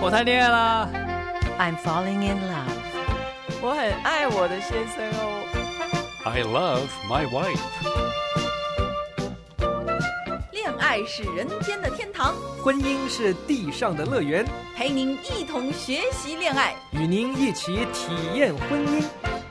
我谈恋爱啦。 I'm falling in love. 我很爱我的先生哦。 I love my wife. 恋爱是人间的天堂， 婚姻是地上的乐园， 陪您一同学习恋爱， 与您一起体验婚姻。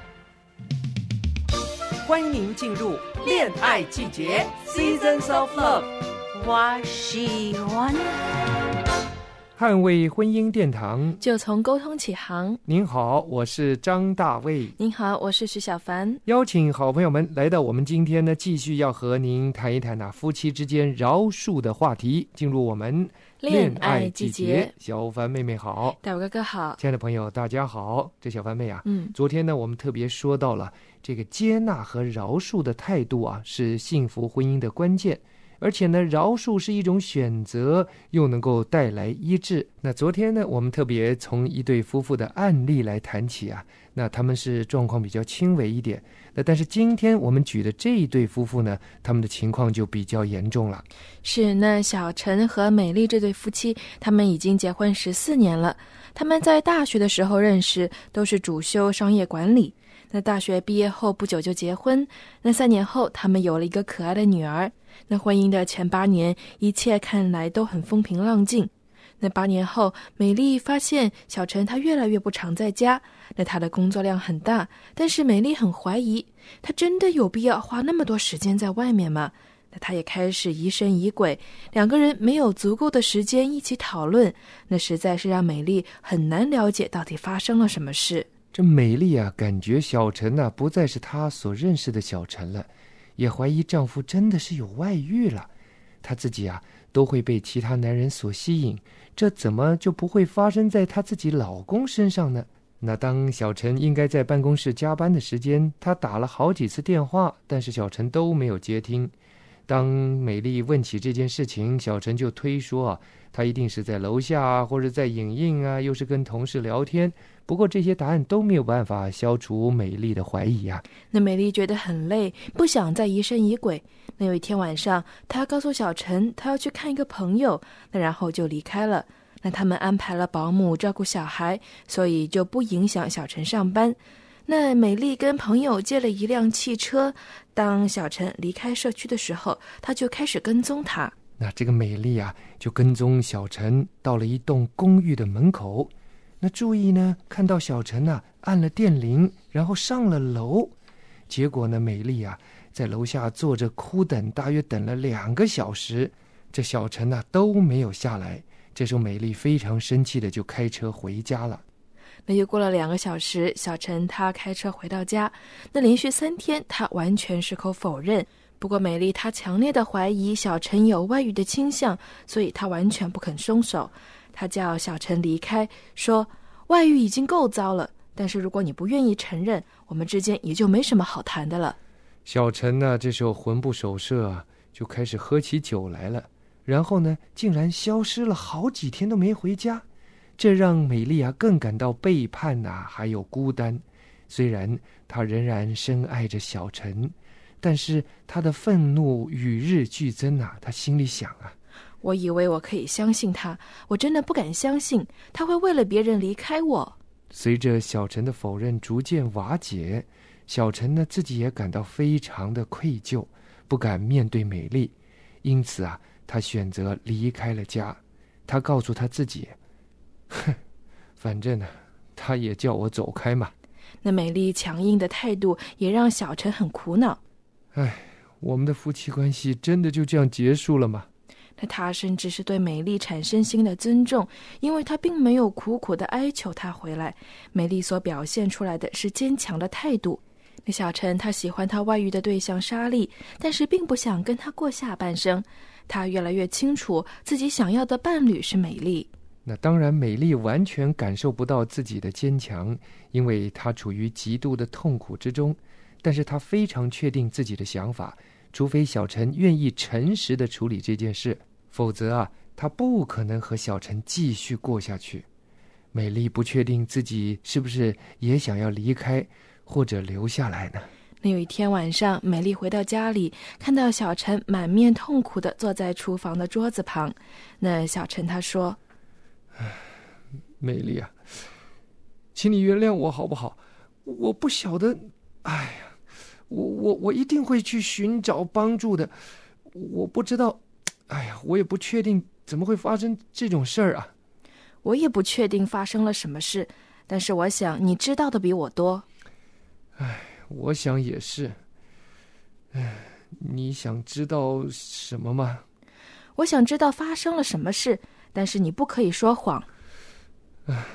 欢迎您进入恋爱季节 Seasons of Love。 我喜欢捍卫婚姻殿堂， 就从沟通起航。 您好，我是张大卫。 您好，我是徐小凡。 邀请好朋友们来到我们今天呢，继续要和您谈一谈夫妻之间饶恕的话题，进入我们恋爱季节。小凡妹妹好， 大伟哥哥好， 亲爱的朋友大家好。这小凡妹啊，昨天呢我们特别说到了这个接纳和饶恕的态度啊，是幸福婚姻的关键。而且呢，饶恕是一种选择，又能够带来医治。那昨天呢，我们特别从一对夫妇的案例来谈起啊，那他们是状况比较轻微一点。那但是今天我们举的这一对夫妇呢，他们的情况就比较严重了。 是，那小陈和美丽这对夫妻，他们已经结婚14年了。他们在大学的时候认识，都是主修商业管理。那大学毕业后不久就结婚，那3年后他们有了一个可爱的女儿。那婚姻的前8年，一切看来都很风平浪静。那8年后，美丽发现小陈他越来越不常在家，那他的工作量很大，但是美丽很怀疑，他真的有必要花那么多时间在外面吗？那他也开始疑神疑鬼，两个人没有足够的时间一起讨论，那实在是让美丽很难了解到底发生了什么事。 这美丽啊，感觉小陈啊不再是她所认识的小陈了，也怀疑丈夫真的是有外遇了。她自己啊都会被其他男人所吸引，这怎么就不会发生在她自己老公身上呢？那当小陈应该在办公室加班的时间，她打了好几次电话，但是小陈都没有接听。当美丽问起这件事情，小陈就推说啊，他一定是在楼下啊，或者在影印啊，又是跟同事聊天。不过这些答案都没有办法消除美丽的怀疑啊。 那美丽觉得很累，不想再疑神疑鬼。那有一天晚上，她告诉小陈，她要去看一个朋友，那然后就离开了。那他们安排了保姆照顾小孩，所以就不影响小陈上班。那美丽跟朋友借了一辆汽车，当小陈离开社区的时候，她就开始跟踪他。 那这个美丽啊，就跟踪小陈到了一栋公寓的门口。那注意呢，看到小陈啊按了电铃，然后上了楼。结果呢，美丽啊在楼下坐着哭等，大约等了2个小时。这小陈啊都没有下来。这时候美丽非常生气的就开车回家了。 那又过了2个小时，小陈他开车回到家，那连续3天他完全矢口否认。不过美丽她强烈的怀疑小陈有外遇的倾向，所以她完全不肯松手。她叫小陈离开，说外遇已经够糟了，但是如果你不愿意承认，我们之间也就没什么好谈的了。 小陈呢这时候魂不守舍啊，就开始喝起酒来了，然后呢竟然消失了好几天都没回家。这让美丽啊更感到背叛啊，还有孤单。虽然她仍然深爱着小陈，但是她的愤怒与日俱增啊。她心里想啊， 我以为我可以相信他，我真的不敢相信他会为了别人离开我。 随着小陈的否认逐渐瓦解，小陈呢自己也感到非常的愧疚，不敢面对美丽，因此啊他选择离开了家。他告诉他自己，反正呢他也叫我走开嘛。 那美丽强硬的态度也让小陈很苦恼。 我们的夫妻关系真的就这样结束了吗？ 那他甚至是对美丽产生新的尊重，因为他并没有苦苦的哀求她回来，美丽所表现出来的是坚强的态度。那小陈他喜欢他外遇的对象莎莉，但是并不想跟他过下半生。他越来越清楚自己想要的伴侣是美丽。 那当然美丽完全感受不到自己的坚强，因为她处于极度的痛苦之中。但是她非常确定自己的想法，除非小陈愿意诚实地处理这件事，否则啊，她不可能和小陈继续过下去。美丽不确定自己是不是也想要离开或者留下来呢？ 那有一天晚上，美丽回到家里，看到小陈满面痛苦地坐在厨房的桌子旁。那小陈他说， 美丽啊，请你原谅我好不好？我不晓得，哎呀，我一定会去寻找帮助的。我不知道，哎呀，我也不确定怎么会发生这种事儿啊。 我也不确定发生了什么事，但是我想你知道的比我多。 哎，我想也是。哎，你想知道什么吗？ 我想知道发生了什么事，但是你不可以说谎。 哎，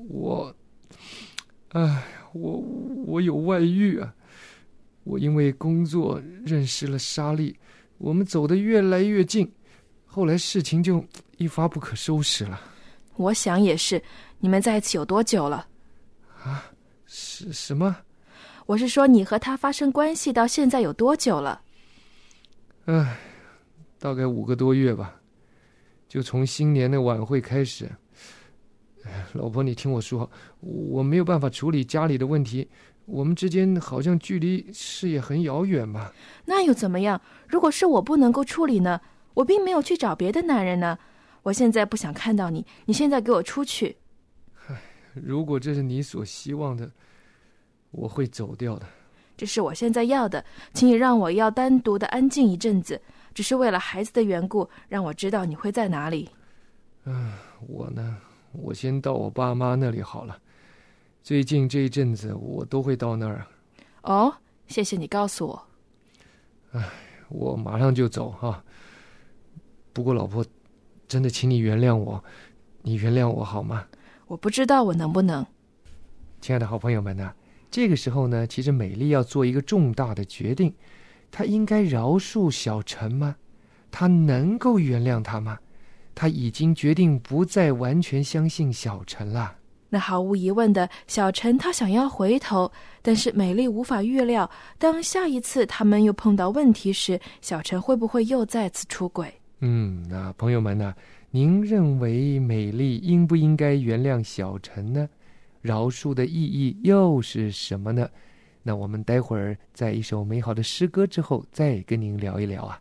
我有外遇啊！我因为工作认识了莎莉，我们走得越来越近，后来事情就一发不可收拾了。 我想也是。你们在一起有多久了？ 啊？是什么？ 我是说你和他发生关系到现在有多久了？ 哎，大概5个多月吧，就从新年的晚会开始。老婆，你听我说，我没有办法处理家里的问题，我们之间好像距离是也很遥远吧。 那又怎么样？如果是我不能够处理呢？我并没有去找别的男人呢。我现在不想看到你，你现在给我出去。 如果这是你所希望的，我会走掉的。 这是我现在要的，请你让我要单独的安静一阵子，只是为了孩子的缘故，让我知道你会在哪里。 我呢，我先到我爸妈那里好了。最近这一阵子我都会到那儿。 哦，谢谢你告诉我。 我马上就走啊。不过老婆，真的请你原谅我，你原谅我好吗？ 我不知道我能不能。 亲爱的好朋友们呢，这个时候呢，其实美丽要做一个重大的决定。她应该饶恕小陈吗？她能够原谅他吗？她已经决定不再完全相信小陈了。 那毫无疑问的，小陈他想要回头，但是美丽无法预料，当下一次他们又碰到问题时，小陈会不会又再次出轨？ 那朋友们呢，您认为美丽应不应该原谅小陈呢？饶恕的意义又是什么呢？那我们待会儿在一首美好的诗歌之后再跟您聊一聊啊。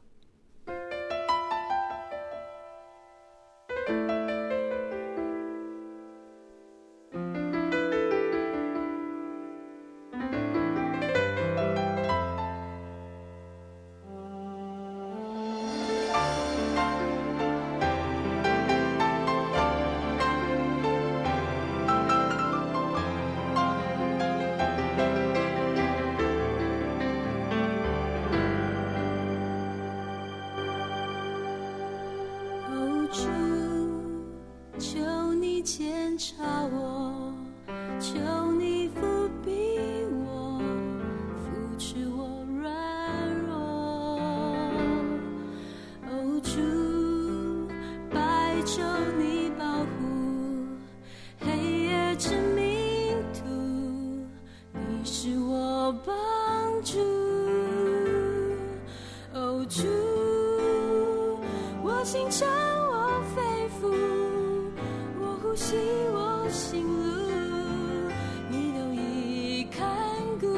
心肠我肺腑，我呼吸我心路，你都已看顾。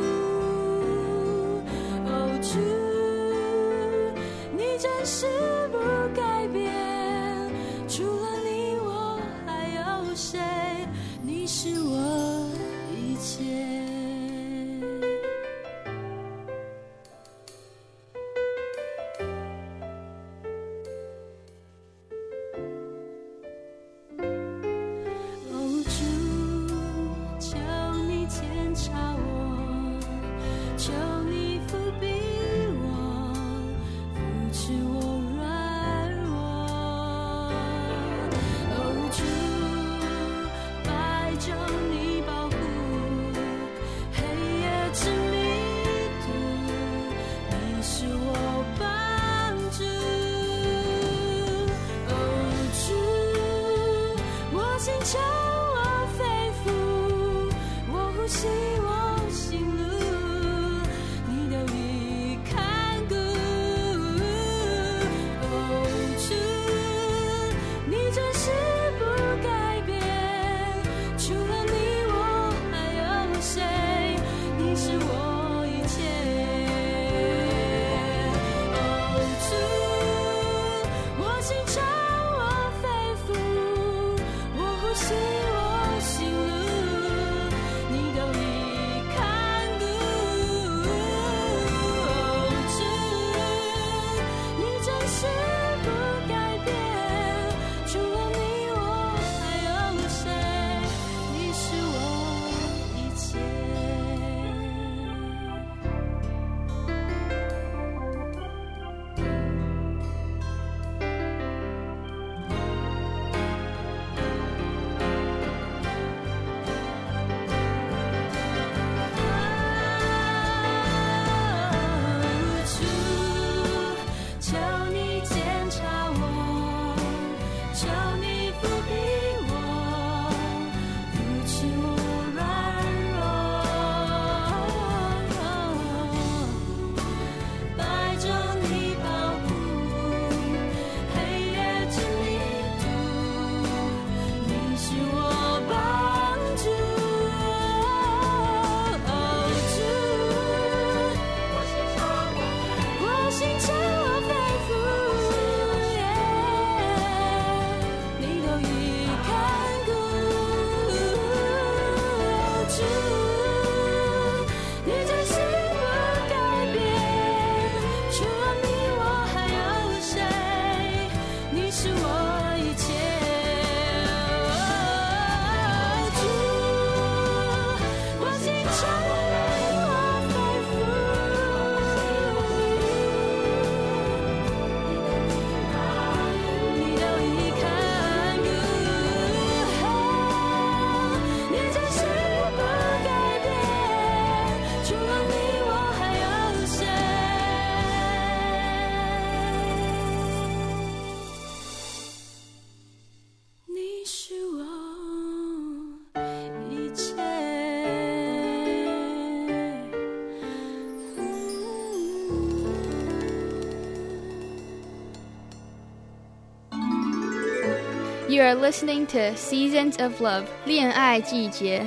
哦，主，你真是不改变，除了你我还有谁？你是我一切。心肠我肺腑，我呼吸我 You are listening to Seasons of Love 恋爱季节。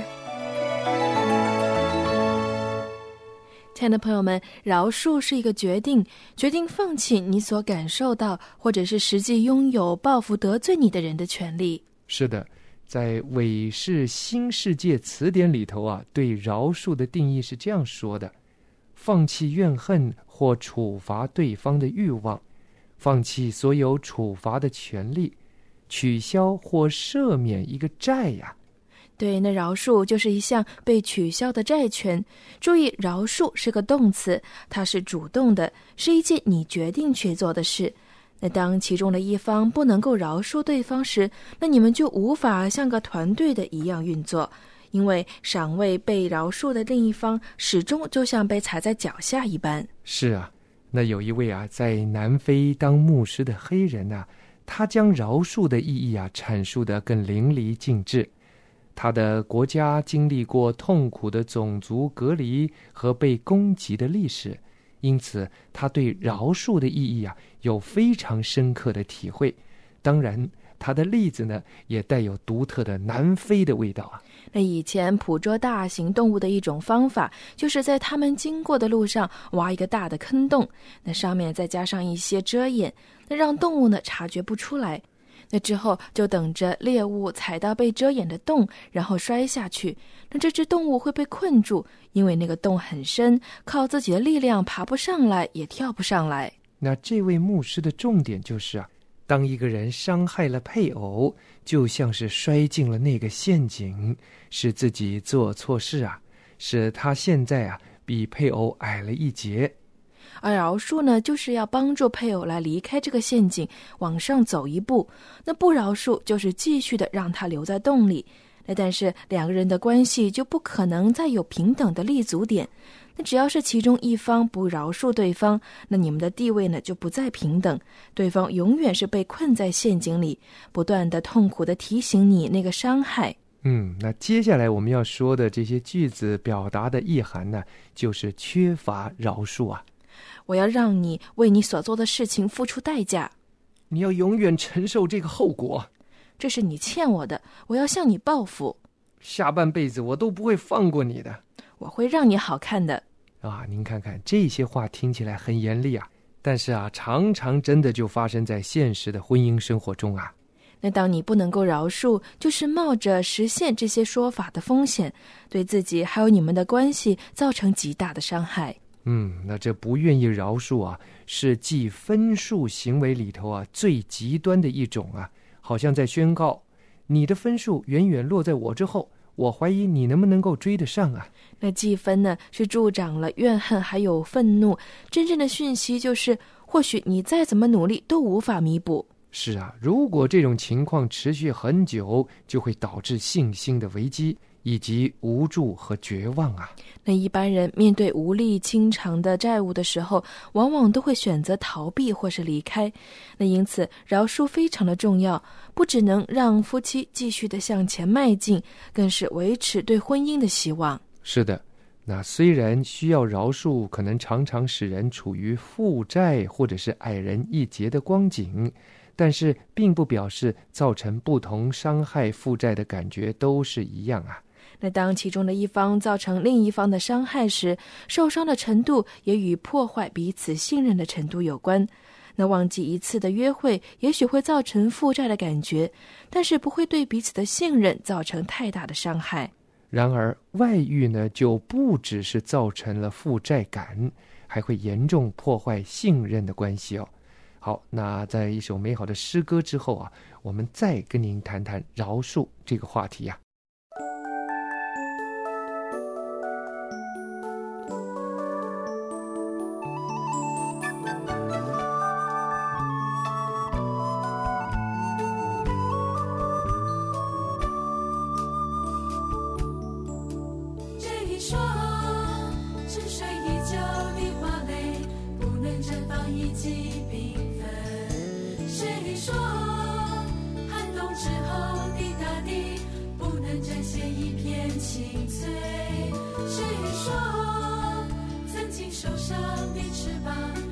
亲爱的朋友们，饶恕是一个决定放弃你所感受到或者是实际拥有报复得罪你的人的权利。 是的，在韦氏新世界词典里头啊，对饶恕的定义是这样说的：放弃怨恨或处罚对方的欲望，放弃所有处罚的权利，取消或赦免一个债呀。 对，那饶恕就是一项被取消的债权。注意，饶恕是个动词，它是主动的，是一件你决定去做的事。那当其中的一方不能够饶恕对方时，那你们就无法像个团队的一样运作，因为尚未被饶恕的另一方始终就像被踩在脚下一般。 是啊，那有一位在南非当牧师的黑人他将饶恕的意义阐述得更淋漓尽致。他的国家经历过痛苦的种族隔离和被攻击的历史，因此他对饶恕的意义有非常深刻的体会。当然他的例子呢也带有独特的南非的味道那以前捕捉大型动物的一种方法，就是在它们经过的路上挖一个大的坑洞，那上面再加上一些遮掩，那让动物呢察觉不出来。那之后就等着猎物踩到被遮掩的洞，然后摔下去。那这只动物会被困住，因为那个洞很深，靠自己的力量爬不上来，也跳不上来。 那这位牧师的重点就是当一个人伤害了配偶，就像是摔进了那个陷阱，使自己做错事使他现在比配偶矮了一截。 而饶恕呢，就是要帮助配偶来离开这个陷阱，往上走一步。那不饶恕就是继续的让他留在洞里。那但是两个人的关系就不可能再有平等的立足点。那只要是其中一方不饶恕对方，那你们的地位呢就不再平等，对方永远是被困在陷阱里，不断的痛苦的提醒你那个伤害。 那接下来我们要说的这些句子表达的意涵呢，就是缺乏饶恕我要让你为你所做的事情付出代价， 你要永远承受这个后果， 这是你欠我的，我要向你报复， 下半辈子我都不会放过你的， 我会让你好看的您看看这些话听起来很严厉但是常常真的就发生在现实的婚姻生活中那当你不能够饶恕，就是冒着实现这些说法的风险，对自己还有你们的关系造成极大的伤害。 那这不愿意饶恕是记分数行为里头最极端的一种好像在宣告你的分数远远落在我之后，我怀疑你能不能够追得上那计分呢，是助长了怨恨还有愤怒，真正的讯息就是或许你再怎么努力都无法弥补。 是如果这种情况持续很久，就会导致信心的危机以及无助和绝望那一般人面对无力清偿的债务的时候，往往都会选择逃避或是离开。那因此饶恕非常的重要，不只能让夫妻继续的向前迈进，更是维持对婚姻的希望。 是的，那虽然需要饶恕可能常常使人处于负债或者是矮人一截的光景，但是并不表示造成不同伤害负债的感觉都是一样那当其中的一方造成另一方的伤害时，受伤的程度也与破坏彼此信任的程度有关。那忘记一次的约会也许会造成负债的感觉，但是不会对彼此的信任造成太大的伤害。 然而外遇呢，就不只是造成了负债感，还会严重破坏信任的关系好，那在一首美好的诗歌之后我们再跟您谈谈饶恕这个话题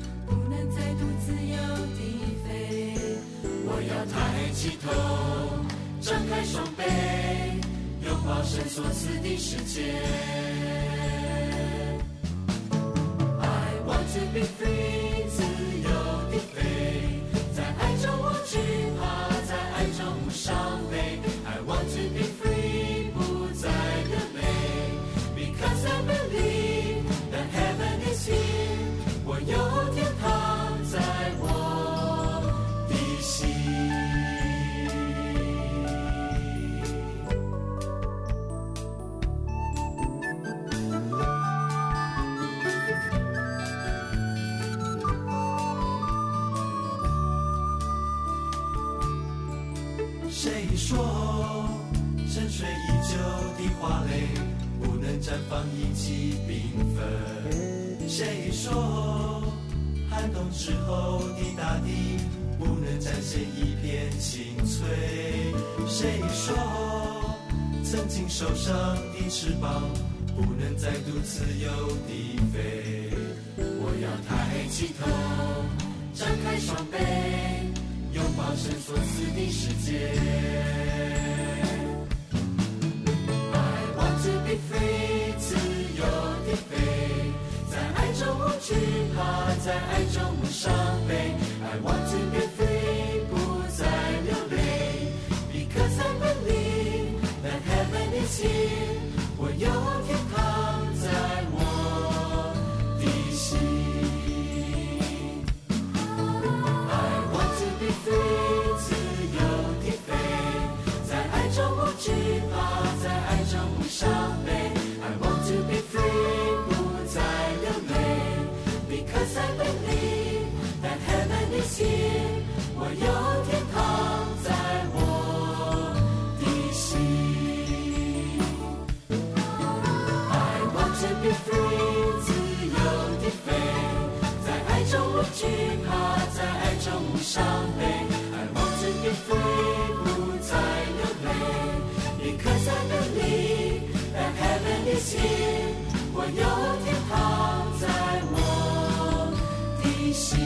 抬起头抱神所赐的世界。I want to be free， 自由地飞，在爱中无惧怕，在爱中无伤悲。I want to be free， 不再流泪 ，Because I believe that heaven is here， 我有天堂在我的心。谁说沉睡已久的花蕾不能绽放意气缤纷？谁说寒冬之后的大地不能展现一片青翠？谁说曾经受伤的翅膀不能再度自由地飞？我要抬起头，张开双臂，拥抱神所赐的世界。I want to be free， 自由地飞，在爱中无惧怕，在爱中无伤悲。I want to be free， 不再流泪 ，Because I believe that heaven is here， 我有天堂在我的心。free， 自由地飞，在爱中无惧怕，在爱中无伤悲。I want to be free， 不再流泪 ，Because I believe that heaven is here， 我有天堂在我的心。I want to be free， 自由地飞，在爱中无惧怕，在爱中无伤悲。Be free， 不再流泪 ，Because I believe that heaven is here， 我有天堂在我的心。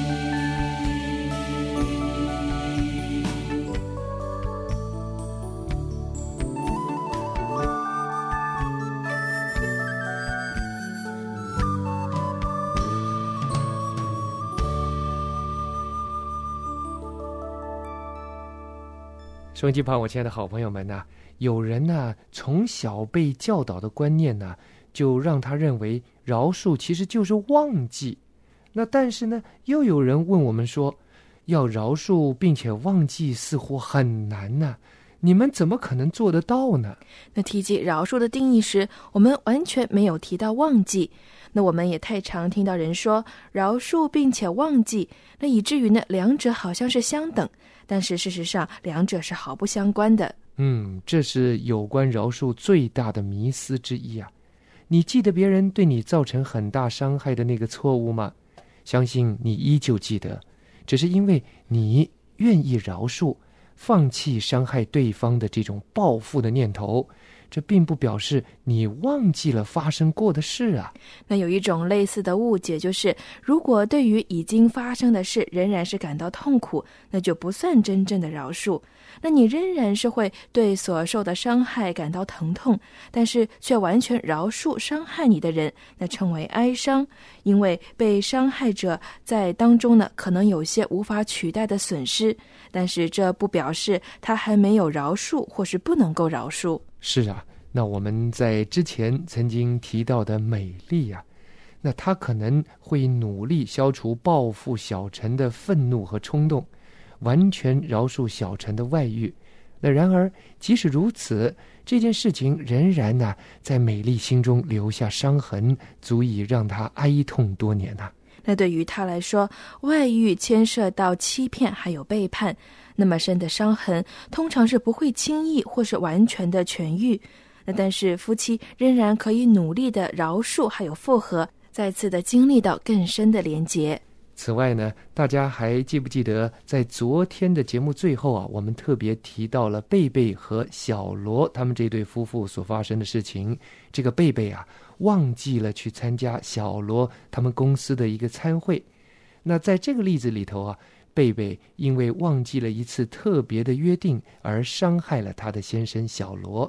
收音机旁，我亲爱的好朋友们呐，有人呢从小被教导的观念呢，就让他认为饶恕其实就是忘记。那但是呢，又有人问我们说，要饶恕并且忘记似乎很难呢，你们怎么可能做得到呢？ 那提及饶恕的定义时，我们完全没有提到忘记。那我们也太常听到人说饶恕并且忘记，那以至于呢两者好像是相等，但是事实上两者是毫不相关的。 这是有关饶恕最大的迷思之一啊！你记得别人对你造成很大伤害的那个错误吗？相信你依旧记得，只是因为你愿意饶恕，放弃伤害对方的这种报复的念头，这并不表示你忘记了发生过的事啊。 那有一种类似的误解，就是如果对于已经发生的事仍然是感到痛苦，那就不算真正的饶恕。那你仍然是会对所受的伤害感到疼痛，但是却完全饶恕伤害你的人，那称为哀伤。因为被伤害者在当中呢，可能有些无法取代的损失，但是这不表示他还没有饶恕或是不能够饶恕。 是啊，那我们在之前曾经提到的美丽啊，那他可能会努力消除报复小陈的愤怒和冲动，完全饶恕小陈的外遇。那然而即使如此，这件事情仍然呢在美丽心中留下伤痕，足以让他哀痛多年啊。 那对于他来说，外遇牵涉到欺骗还有背叛，那么深的伤痕通常是不会轻易或是完全的痊愈。那但是夫妻仍然可以努力的饶恕还有复合，再次的经历到更深的连结。 此外呢，大家还记不记得在昨天的节目最后啊，我们特别提到了贝贝和小罗他们这对夫妇所发生的事情。这个贝贝啊，忘记了去参加小罗他们公司的一个餐会。那在这个例子里头啊，贝贝因为忘记了一次特别的约定而伤害了他的先生小罗。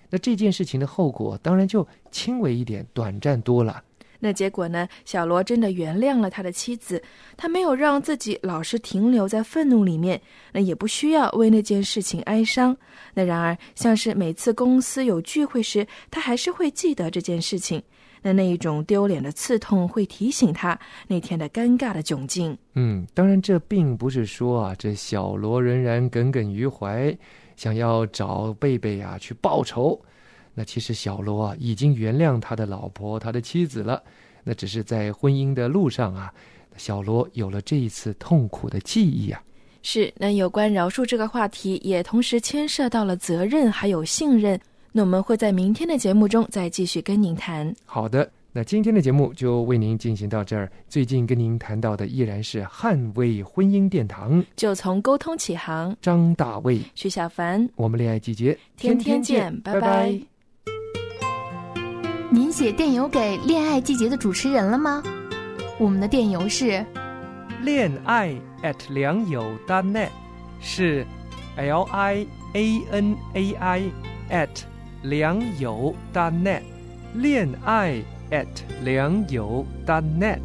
那这件事情的后果当然就轻微一点，短暂多了。 那结果呢，小罗真的原谅了他的妻子，他没有让自己老是停留在愤怒里面，那也不需要为那件事情哀伤。那然而像是每次公司有聚会时，他还是会记得这件事情，那一种丢脸的刺痛会提醒他那天的尴尬的窘境。 当然这并不是说这小罗仍然耿耿于怀，想要找贝贝去报仇。那其实小罗已经原谅他的老婆，他的妻子了。那只是在婚姻的路上小罗有了这一次痛苦的记忆是，那有关饶恕这个话题也同时牵涉到了责任还有信任。那我们会在明天的节目中再继续跟您谈。 好的，那今天的节目就为您进行到这儿。最近跟您谈到的依然是捍卫婚姻殿堂， 就从沟通起航。 张大卫、 徐小凡， 我们恋爱季节天天见，拜拜。 您写电邮给恋爱季节的主持人了吗？我们的电邮是恋爱@良友.net，是 LIANAI @良友.net， 恋爱良友.net。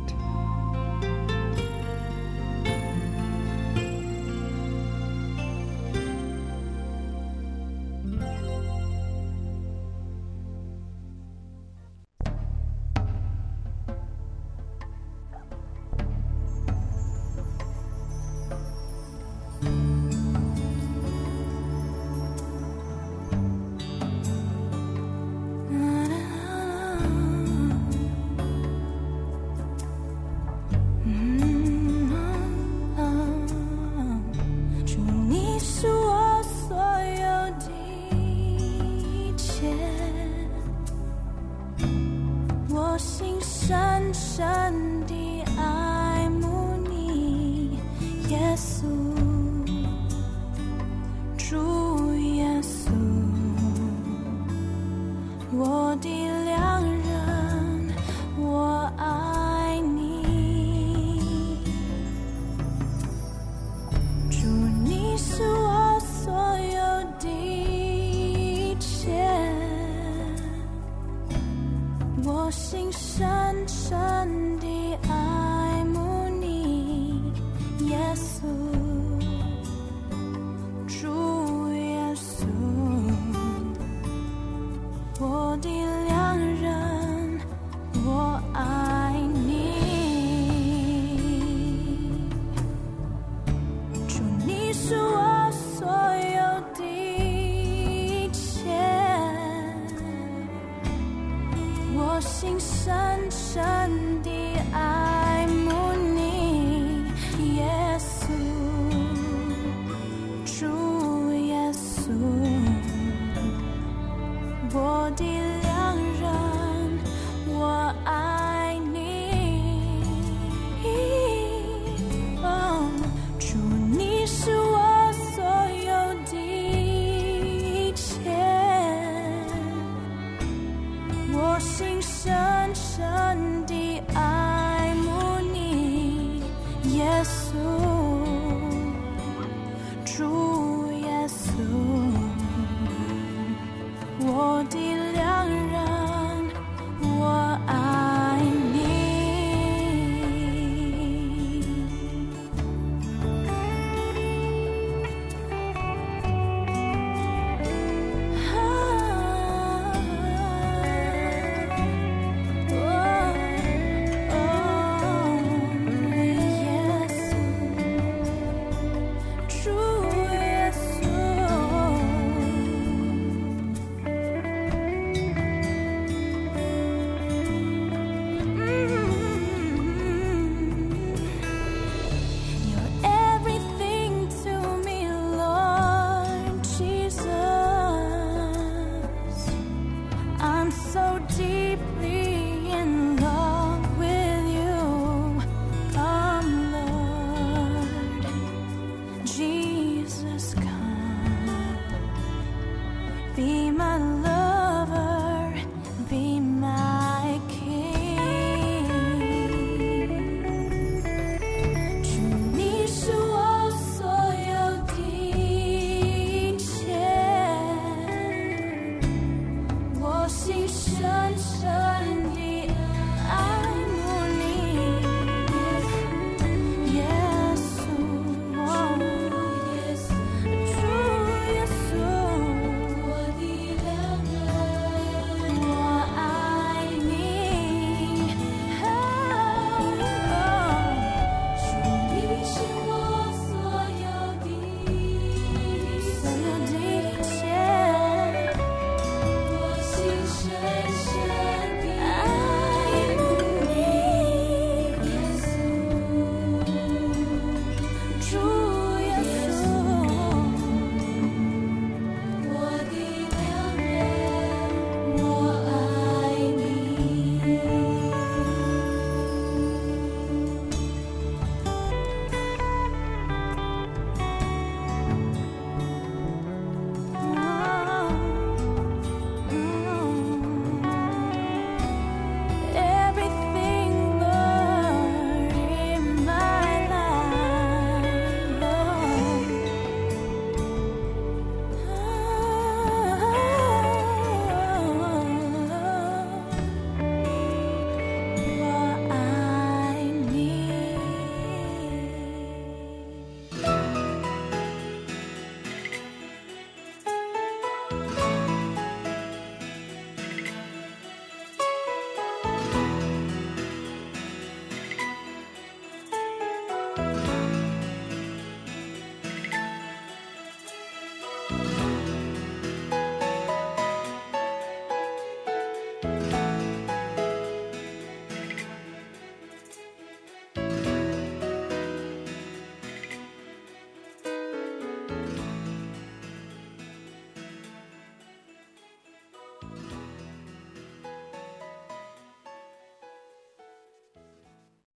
so deeply in